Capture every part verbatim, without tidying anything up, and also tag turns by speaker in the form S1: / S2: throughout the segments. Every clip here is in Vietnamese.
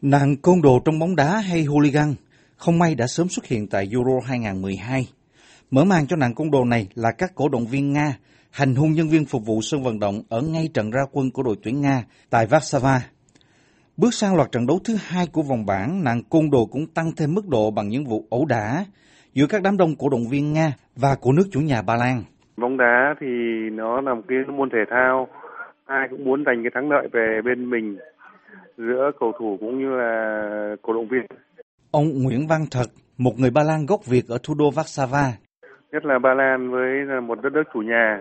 S1: Nạn côn đồ trong bóng đá hay hooligan không may đã sớm xuất hiện tại Euro hai không một hai. Mở màn cho nạn côn đồ này là các cổ động viên Nga hành hung nhân viên phục vụ sân vận động ở ngay trận ra quân của đội tuyển Nga tại Warsaw. Bước sang loạt trận đấu thứ hai của vòng bảng, nạn côn đồ cũng tăng thêm mức độ bằng những vụ ẩu đả giữa các đám đông cổ động viên Nga và của nước chủ nhà Ba Lan.
S2: Bóng đá thì nó là một cái môn thể thao, ai cũng muốn giành cái thắng lợi về bên mình giữa cầu thủ cũng như là cổ động viên.
S1: Ông Nguyễn Văn Thật, một người Ba Lan gốc Việt ở thủ đô Warsaw.
S2: Nhất là Ba Lan với một đất nước chủ nhà,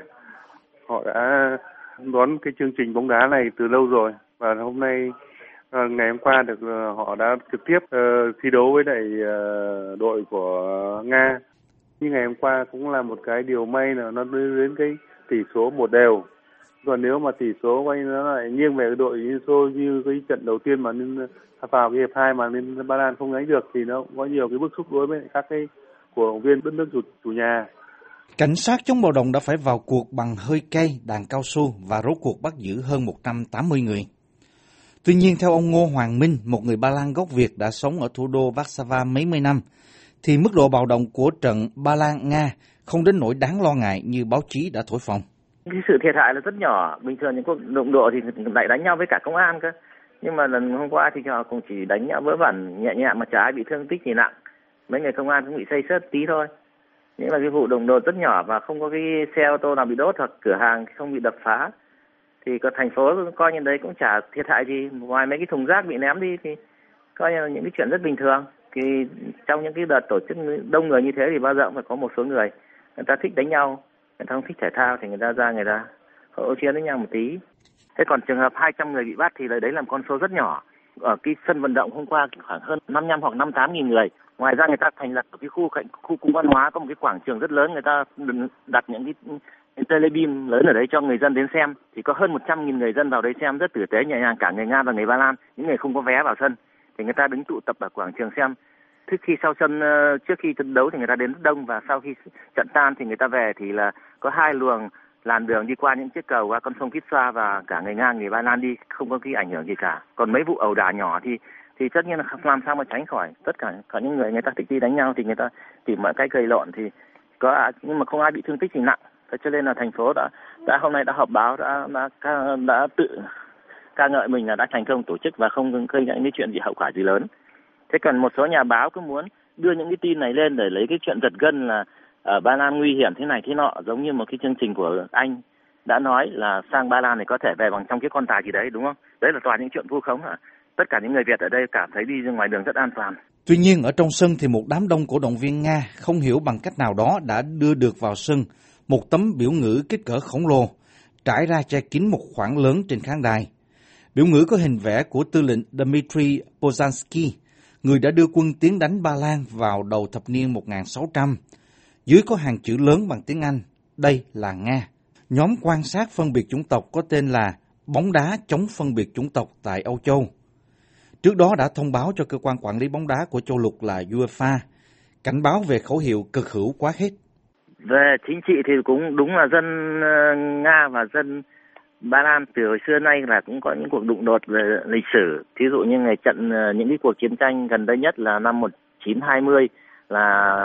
S2: họ đã đón cái chương trình bóng đá này từ lâu rồi và hôm nay ngày hôm qua được họ đã trực tiếp uh, thi đấu với lại uh, đội của Nga. Nhưng ngày hôm qua cũng là một cái điều may là nó đưa đến cái tỷ số một đều. Còn nếu mà tỷ số quay nó lại nghiêng về đội Liên Xô như cái trận đầu tiên mà nên vào cái hiệp hai mà nên Ba Lan không đánh được thì nó có nhiều cái bức xúc đối với các cái cổ động viên đất nước chủ, chủ nhà.
S1: Cảnh sát chống bạo động đã phải vào cuộc bằng hơi cay, đạn cao su và rốt cuộc bắt giữ hơn một trăm tám mươi người. Tuy nhiên, theo ông Ngô Hoàng Minh, một người Ba Lan gốc Việt đã sống ở thủ đô Warsaw mấy mươi năm, thì mức độ bạo động của trận Ba Lan-Nga không đến nỗi đáng lo ngại như báo chí đã thổi phồng.
S3: Cái sự thiệt hại là rất nhỏ, bình thường những cuộc đụng độ thì lại đánh nhau với cả công an cơ. Nhưng mà lần hôm qua thì họ cũng chỉ đánh nhau vớ vẩn nhẹ nhàng mà chả ai bị thương tích gì nặng. Mấy người công an cũng bị xây xước tí thôi. Những là cái vụ đụng độ rất nhỏ và không có cái xe ô tô nào bị đốt hoặc cửa hàng không bị đập phá. Thì có thành phố coi như đấy cũng chả thiệt hại gì. Ngoài mấy cái thùng rác bị ném đi thì coi như là những cái chuyện rất bình thường. Thì trong những cái đợt tổ chức đông người như thế thì bao giờ cũng phải có một số người người ta thích đánh nhau, người ta không thích thể thao thì người ta ra người ta hỗ chiến với nhau một tí. Thế còn trường hợp hai trăm người bị bắt thì đấy là một con số rất nhỏ. Ở cái sân vận động hôm qua khoảng hơn năm mươi lăm hoặc năm mươi tám nghìn người. Ngoài ra người ta thành lập ở cái khu cạnh khu cung văn hóa có một cái quảng trường rất lớn, người ta đặt những cái, cái telebeam lớn ở đấy cho người dân đến xem. Thì có hơn một trăm nghìn người dân vào đấy xem rất tử tế nhẹ nhàng, cả người Nga và người Ba Lan. Những người không có vé vào sân thì người ta đứng tụ tập ở quảng trường xem. Trước khi sau sân trước khi trận đấu thì người ta đến rất đông và sau khi trận tan thì người ta về thì là có hai luồng làn đường đi qua những chiếc cầu qua con sông Vistula và cả người Nga người Ba Lan đi không có cái ảnh hưởng gì cả. Còn mấy vụ ẩu đả nhỏ thì thì tất nhiên là làm sao mà tránh khỏi. Tất cả cả những người người ta thích đi đánh nhau thì người ta tìm mọi cách gây lộn thì có, nhưng mà không ai bị thương tích gì nặng. Thế cho nên là thành phố đã đã hôm nay đã họp báo đã đã đã, đã tự ca ngợi mình là đã thành công tổ chức và không gây những cái chuyện gì hậu quả gì lớn. Thế còn một số nhà báo cứ muốn đưa những cái tin này lên để lấy cái chuyện giật gân là ở Ba Lan nguy hiểm thế này thế nọ, giống như một cái chương trình của Anh đã nói là sang Ba Lan này có thể về bằng trong cái con tài gì đấy, đúng không? Đấy là toàn những chuyện vu khống ạ. Tất cả những người Việt ở đây cảm thấy đi ra ngoài đường rất an toàn.
S1: Tuy nhiên ở trong sân thì một đám đông cổ động viên Nga không hiểu bằng cách nào đó đã đưa được vào sân một tấm biểu ngữ kích cỡ khổng lồ trải ra che kín một khoảng lớn trên khán đài. Biểu ngữ có hình vẽ của tư lệnh Dmitry Pozansky, người đã đưa quân tiến đánh Ba Lan vào đầu thập niên một nghìn sáu trăm. Dưới có hàng chữ lớn bằng tiếng Anh, đây là Nga. Nhóm quan sát phân biệt chủng tộc có tên là Bóng đá chống phân biệt chủng tộc tại Âu Châu. Trước đó đã thông báo cho cơ quan quản lý bóng đá của châu lục là UEFA, cảnh báo về khẩu hiệu cực hữu quá khích.
S3: Về chính trị thì cũng đúng là dân Nga và dân Ba Lan từ hồi xưa nay là cũng có những cuộc đụng đột về lịch sử. Thí dụ như ngày trận những cái cuộc chiến tranh gần đây nhất là năm một nghìn chín trăm hai mươi là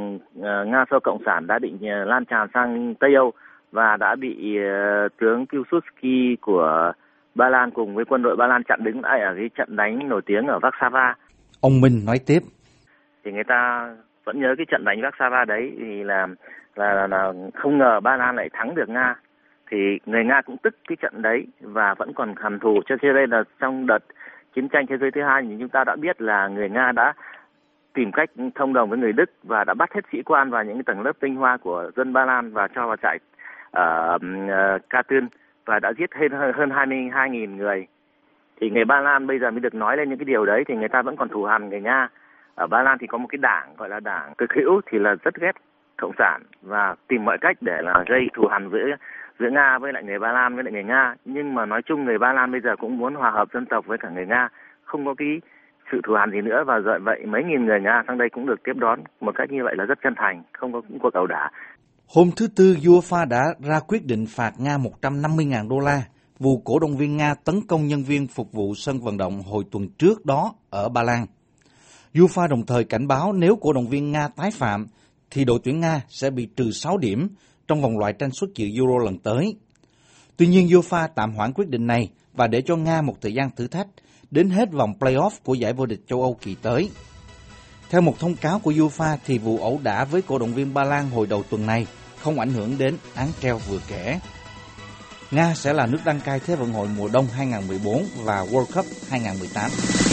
S3: Nga Xô Cộng sản đã định lan tràn sang Tây Âu và đã bị tướng Piłsudski của Ba Lan cùng với quân đội Ba Lan chặn đứng lại ở cái trận đánh nổi tiếng ở Warsaw.
S1: Ông Minh nói tiếp.
S3: Thì người ta vẫn nhớ cái trận đánh Warsaw đấy thì là, là, là, là không ngờ Ba Lan lại thắng được Nga. Thì người Nga cũng tức cái trận đấy và vẫn còn hằn thù. Cho nên là trong đợt chiến tranh thế giới thứ hai thì chúng ta đã biết là người Nga đã tìm cách thông đồng với người Đức và đã bắt hết sĩ quan và những tầng lớp tinh hoa của dân Ba Lan và cho vào trại ở uh, Katyn và đã giết hơn hơn hai mươi hai nghìn người. Thì người Ba Lan bây giờ mới được nói lên những cái điều đấy thì người ta vẫn còn thù hằn người Nga. Ở Ba Lan thì có một cái đảng gọi là đảng cực hữu thì là rất ghét cộng sản và tìm mọi cách để là gây thù hằn giữa giữa Nga với lại người Ba Lan với lại người Nga. Nhưng mà nói chung người Ba Lan bây giờ cũng muốn hòa hợp dân tộc với cả người Nga, không có cái sự thù hằn gì nữa và vậy mấy nghìn người Nga sang đây cũng được tiếp đón một cách như vậy là rất chân thành, không có những cuộc ẩu đả.
S1: Hôm thứ Tư, UEFA đã ra quyết định phạt Nga một trăm năm mươi nghìn đô la vụ cổ động viên Nga tấn công nhân viên phục vụ sân vận động hồi tuần trước đó ở Ba Lan. UEFA đồng thời cảnh báo nếu cổ động viên Nga tái phạm, thì đội tuyển Nga sẽ bị trừ sáu điểm trong vòng loại tranh xuất dự Euro lần tới. Tuy nhiên, UEFA tạm hoãn quyết định này và để cho Nga một thời gian thử thách đến hết vòng play-off của giải vô địch châu Âu kỳ tới. Theo một thông cáo của UEFA thì vụ ẩu đả với cổ động viên Ba Lan hồi đầu tuần này không ảnh hưởng đến án treo vừa kể. Nga sẽ là nước đăng cai Thế vận hội mùa đông hai không một bốn và World Cup hai không một tám.